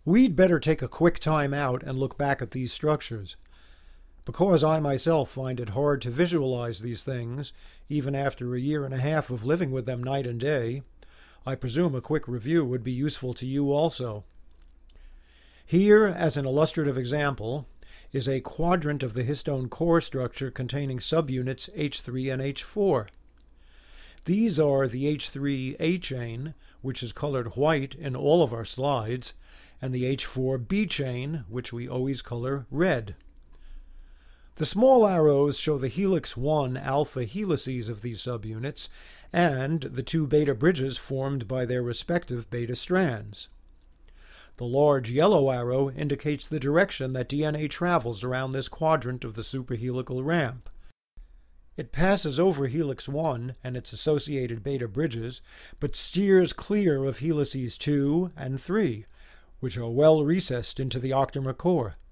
We'd better take a quick time out and look back at these structures. Because I myself find it hard to visualize these things, even after a year and a half of living with them night and day, I presume a quick review would be useful to you also. Here, as an illustrative example, is a quadrant of the histone core structure containing subunits H3 and H4. These are the H3 A chain, which is colored white in all of our slides, and the H4 B chain, which we always color red. The small arrows show the helix 1 alpha helices of these subunits and the two beta bridges formed by their respective beta strands. The large yellow arrow indicates the direction that DNA travels around this quadrant of the superhelical ramp. It passes over helix 1 and its associated beta bridges, but steers clear of helices 2 and 3, which are well recessed into the octamer core.